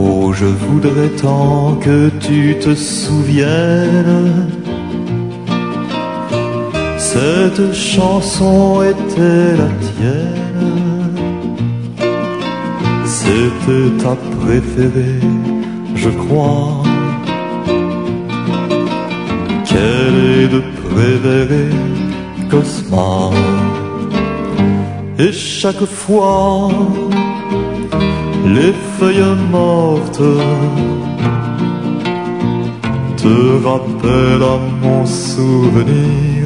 Oh, je voudrais tant que tu te souviennes, cette chanson était la tienne, c'était ta préférée, je crois. Quelle est de Prévert Cosma. Et chaque fois, les feuilles mortes te rappellent à mon souvenir.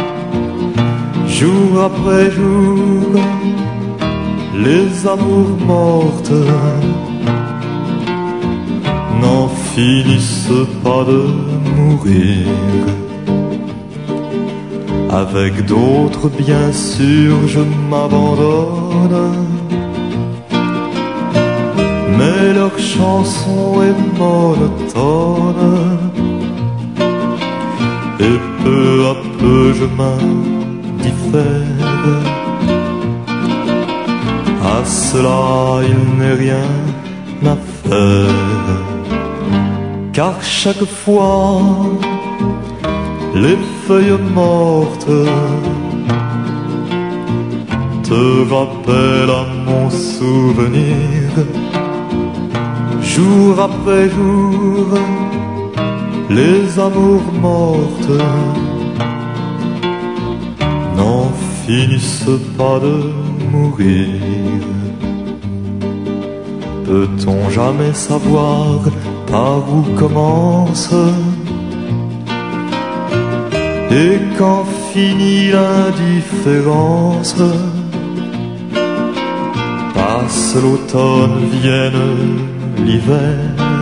Jour après jour, les amours mortes n'en finissent pas de mourir. Avec d'autres, bien sûr, je m'abandonne, mais leur chanson est monotone, et peu à peu je m'indiffère. À cela il n'est rien à faire, car chaque fois les feuilles mortes te rappellent à mon souvenir. Jour après jour, les amours mortes n'en finissent pas de mourir. Peut-on jamais savoir par où commence et quand finit l'indifférence? Passe l'automne, vienne l'hiver,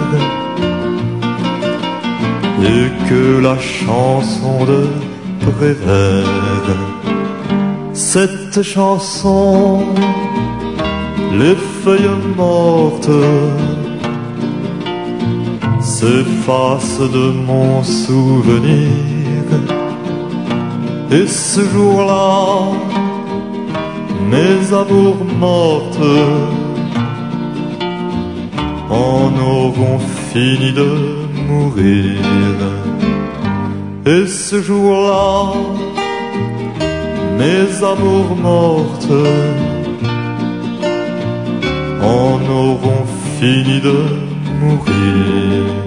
et que la chanson de Prévert, cette chanson, les feuilles mortes s'effacent de mon souvenir. Et ce jour-là, mes amours mortes en auront fini de mourir. Et ce jour-là, mes amours mortes en auront fini de mourir.